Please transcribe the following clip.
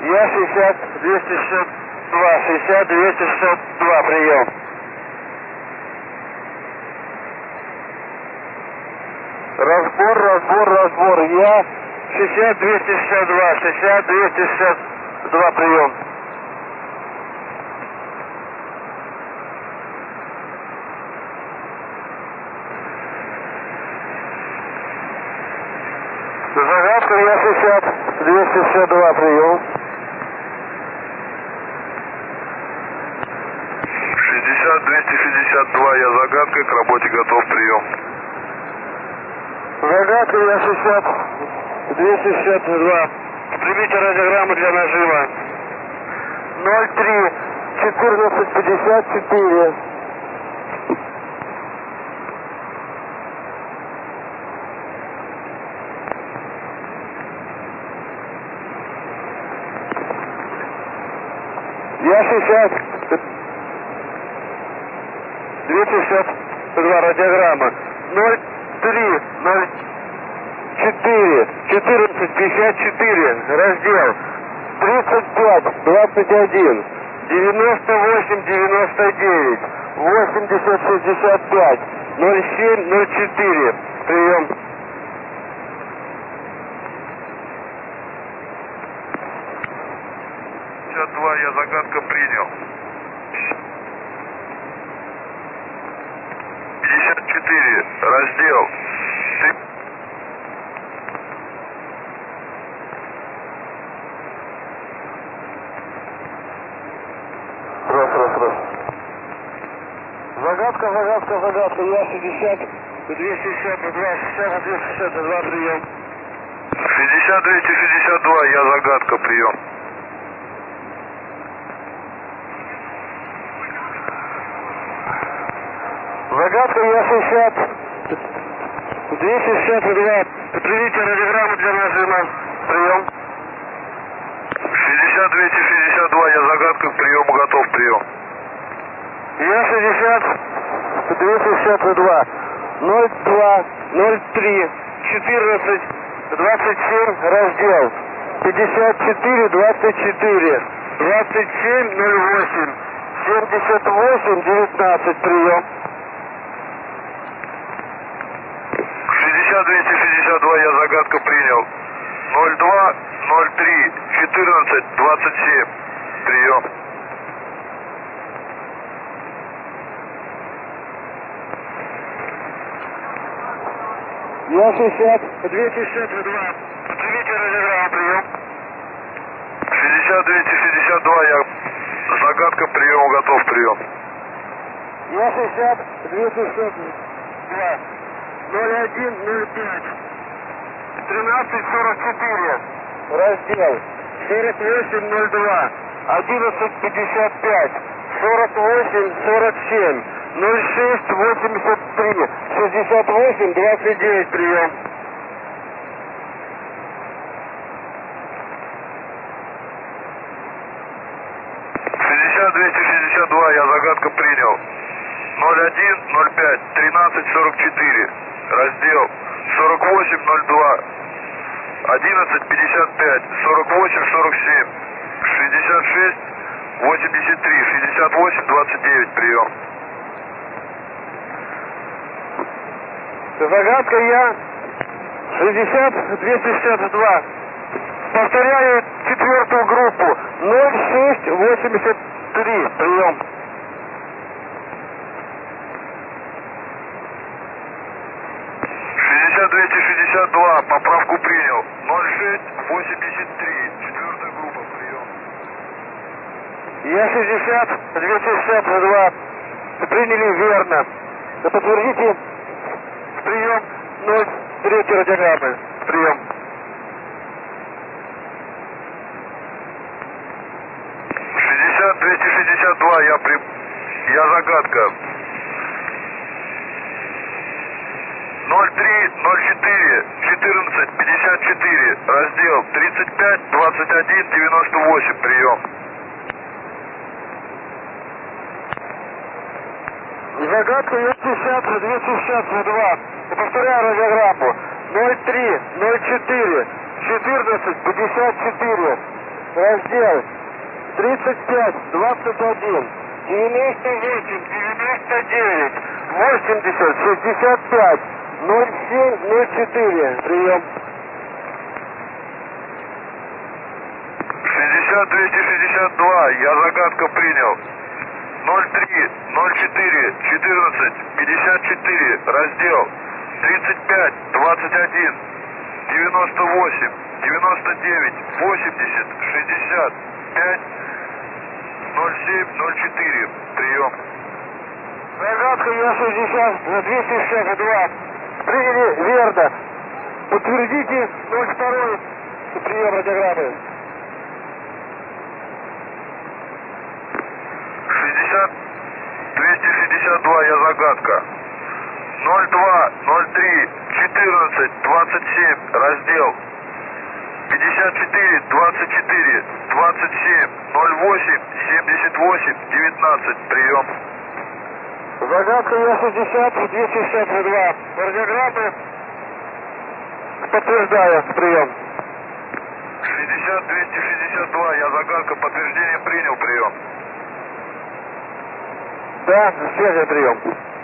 Я 60, 262, 60, 262, прием. Разбор. Я 60, 262, 60, 262, прием. Загадка, я 60, 262, прием. 60, 262, я загадкой, к работе готов, прием. Загадка, я 60, 262. Примите радиограмму для нажима. 03 14 54. Я 60, 262, радиограмма. 03 04 14 54, раздел 35 21 98 99 80 65 07 04, прием. 52, я загадка принял. 54, раздел. Раз. Загадка, я 60, 262, 60, 262, прием. 60, 262, я загадка, прием. Загадка, я 60, 262, примите радиограмму для нажима, прием. 60, 262, я загадка, к приему готов, прием. Я 60, 262, 02, 03, 14, 27, раздел, 54, 24, 27, 08, 78, 19, прием. 60, 262, я загадка принял. 02, 03, 14, 27, прием. Я 60, 262, примите радиограмму, прием. 60, 262, я загадка приему готов, прием. Я 60, 262, 01, 05, 13, 44, раздел, 48, 02, 11, 55, 48, 47, 06, 83, 68, 29, прием. 60, 262, я загадка принял. 01, 05, 13, 44, раздел, 48, 02, 11, 55, 48, 47, 66, 83, 68, 29, прием. Загадка, я 60, 262. Повторяю четвертую группу. 06, 83. Прием. 60, 262, поправку принял. 06, 83, четвертая группа, прием. Я 60, 262. Приняли верно. Да подтвердите прием 03 радиограммы. Прием. 60, 262, я загадка. 03, 04, 14, 54, раздел, 35, 21, 98, прием. Загадка я 60, 262. Повторяю радиограмму. 03, 04, 14, 54, Раздел 35-21. 98, 99, 80, 65, 07, 04. Прием. 60-262, я загадка принял. 03, 04, 14, 54, раздел 35, 21, 98, 99, 80, 65, 07, 04, прием. Загадка Я-60 на 262. Приняли верно. Подтвердите 02 прием радиограммы. 262, я загадка. 02, 03, 14, 27, раздел 54, 24, 27, 08, 78, 19, прием. Загадка Я-60 262. Радиограммы. Подтверждаю прием. 60-262, я загадка, подтверждение принял, прием. Да, свежий прием.